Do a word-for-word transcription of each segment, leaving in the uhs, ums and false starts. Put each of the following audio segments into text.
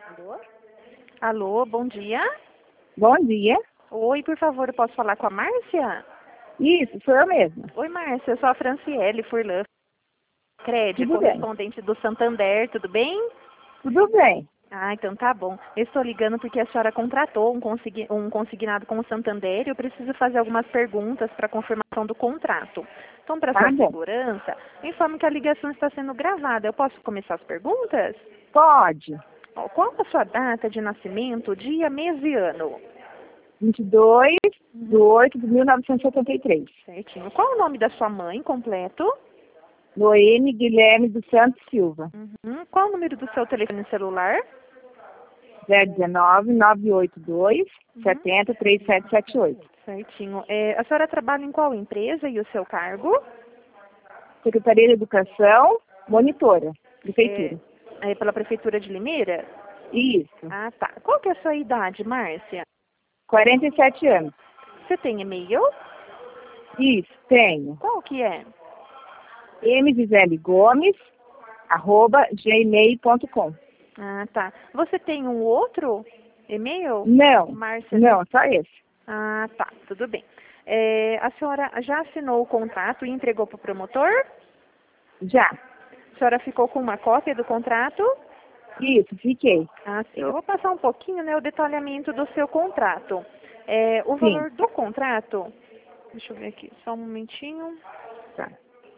Alô? Alô, bom dia. Bom dia. Oi, por favor, eu posso falar com a Márcia? Isso, sou eu mesma. Oi, Márcia, eu sou a Franciele Furlan, Cred, Tudo bem. correspondente do Santander, tudo bem? Tudo bem. Ah, então tá bom. Eu estou ligando porque a senhora contratou um, consign um consignado com o Santander e eu preciso fazer algumas perguntas para confirmação do contrato. Então, para Tá sua bom. segurança, informe que a ligação está sendo gravada. Eu posso começar as perguntas? Pode. Ó, qual a sua data de nascimento, dia, mês e ano? vinte e dois de oito de mil novecentos e setenta e três. Certinho. Qual o nome da sua mãe completo? Noemi Guilherme dos Santos Silva. Uhum. Qual o número do seu telefone celular? zero um nove, nove oito dois, Uhum. sete zero, três sete sete oito. Certinho. É, a senhora trabalha em qual empresa e o seu cargo? Secretaria de Educação, monitora, prefeitura. É, é pela Prefeitura de Limeira? Isso. Ah, tá. Qual que é a sua idade, Márcia? quarenta e sete anos. Você tem e-mail? Isso, tenho. Qual que é? m gisele gomes, arroba gmail ponto com. Ah, tá. Você tem um outro e-mail? Não, Márcia. não, só esse. Ah, tá. Tudo bem. É, a senhora já assinou o contrato e entregou para o promotor? Já. A senhora ficou com uma cópia do contrato? Isso, fiquei. Ah, sim. Eu vou passar um pouquinho, né, o detalhamento do seu contrato. É, o Sim. valor do contrato, deixa eu ver aqui, só um momentinho. Tá.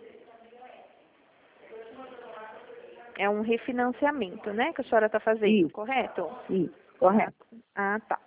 É um refinanciamento, né, que a senhora está fazendo, Isso. correto? Isso, correto. Ah, tá.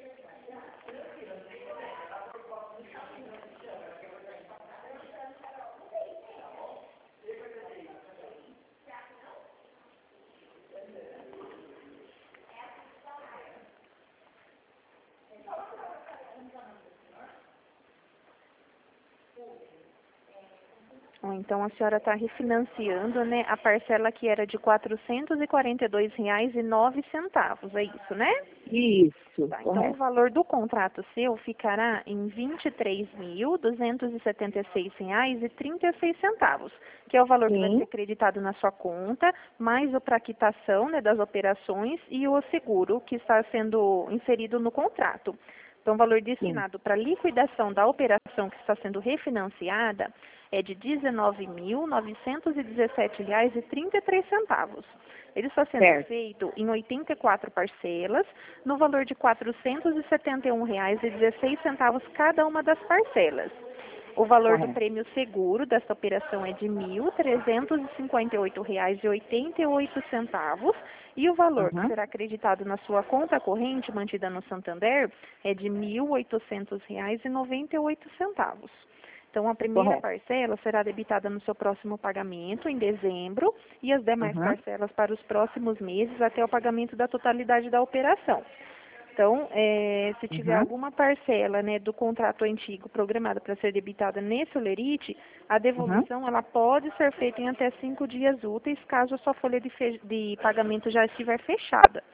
Então, a senhora está refinanciando, né, a parcela que era de quatrocentos e quarenta e dois reais e nove centavos, é isso, né? Isso, Tá, então, o correto. valor do contrato seu ficará em vinte e três mil, duzentos e setenta e seis reais e trinta e seis centavos, que é o valor que vai Sim. ser creditado na sua conta, mais o para quitação, né, das operações e o seguro que está sendo inserido no contrato. Então, o valor destinado para liquidação da operação que está sendo refinanciada é de dezenove mil, novecentos e dezessete reais e trinta e três centavos. Ele está sendo Certo. feito em oitenta e quatro parcelas, no valor de quatrocentos e setenta e um reais e dezesseis centavos cada uma das parcelas. O valor Correto. do prêmio seguro desta operação é de mil trezentos e cinquenta e oito reais e oitenta e oito centavos e o valor que Uhum. será acreditado na sua conta corrente mantida no Santander é de mil oitocentos reais e noventa e oito centavos. Então, a primeira Correto. parcela será debitada no seu próximo pagamento, em dezembro, e as demais Uhum. parcelas para os próximos meses até o pagamento da totalidade da operação. Então, é, se tiver Uhum. alguma parcela, né, do contrato antigo programada para ser debitada nesse olerite, a devolução ela pode ser feita em até cinco dias úteis, caso a sua folha de, fe- de pagamento já estiver fechada.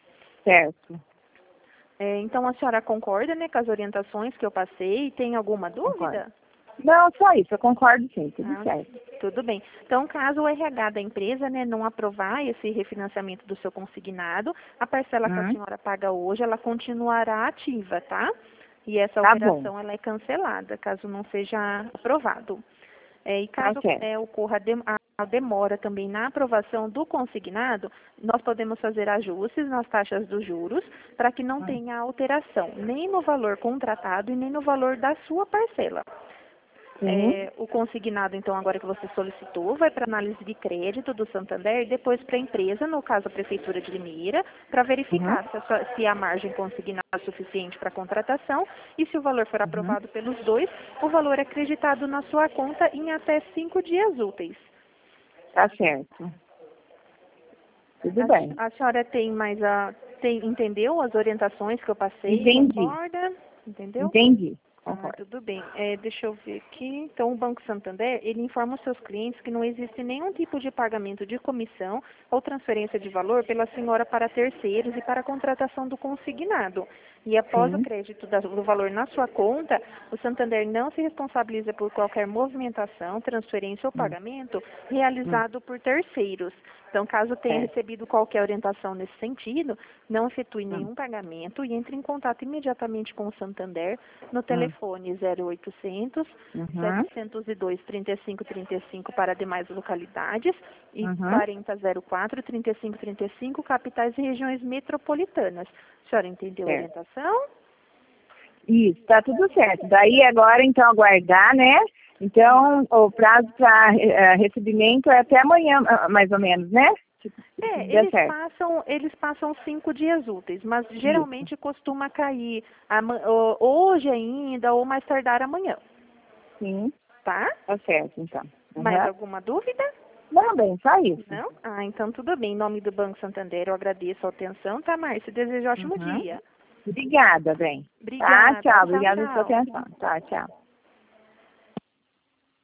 Certo. É, então, a senhora concorda, né, com as orientações que eu passei? Tem alguma Concordo. dúvida? Não, só isso, eu concordo sim, tudo Ah, certo. tudo bem. Então, caso o R H da empresa, né, não aprovar esse refinanciamento do seu consignado, a parcela que a Uhum. senhora paga hoje, ela continuará ativa, tá? E essa Tá bom. operação, ela é cancelada, caso não seja aprovado. É, e Tá caso certo. é, ocorra a dem- a demora também na aprovação do consignado, nós podemos fazer ajustes nas taxas dos juros para que não Uhum. tenha alteração, nem no valor contratado e nem no valor da sua parcela. Sim. É, o consignado, então, agora que você solicitou, vai para análise de crédito do Santander e depois para a empresa, no caso a Prefeitura de Limeira, para verificar Uhum. se a, sua- se a margem consignada é suficiente para a contratação e se o valor for Uhum. aprovado pelos dois, o valor é acreditado na sua conta em até cinco dias úteis. Tá certo. Tudo bem. A, a senhora tem mais a... Tem, entendeu as orientações que eu passei? Entendi. Concorda? Entendeu? Entendi. Ah, Concordo. tudo bem. É, deixa eu ver aqui. Então, o Banco Santander, ele informa os seus clientes que não existe nenhum tipo de pagamento de comissão ou transferência de valor pela senhora para terceiros e para a contratação do consignado. E após o Sim. crédito da- do valor na sua conta, o Santander não se responsabiliza por qualquer movimentação, transferência ou Hum. pagamento Hum. realizado por terceiros, Então, caso tenha É. recebido qualquer orientação nesse sentido, não efetue Hum. nenhum pagamento e entre em contato imediatamente com o Santander no Hum. telefone zero oitocentos, Uhum. setecentos e dois, trinta e cinco trinta e cinco para demais localidades e Uhum. quarenta zero quatro, trinta e cinco trinta e cinco capitais e regiões metropolitanas. A senhora entendeu a Certo. orientação? Isso, tá tudo certo. Daí agora, então, aguardar, né? Então, o prazo para recebimento é até amanhã, ah, mais ou menos, né? Se, se É, der eles certo. passam, eles passam cinco dias úteis, mas geralmente costuma cair ama- ho- hoje ainda ou mais tardar amanhã, Sim, tá? tá certo, então. Mais Uhum. alguma dúvida? Não, bem, só isso. Não? Ah, então tudo bem. Em nome do Banco Santander, eu agradeço a atenção, tá, Márcia? Desejo um ótimo Uhum. dia. Obrigada, bem. Tá, Obrigada. tchau. Tchau, Obrigada pela sua tchau. atenção. Tá, tchau.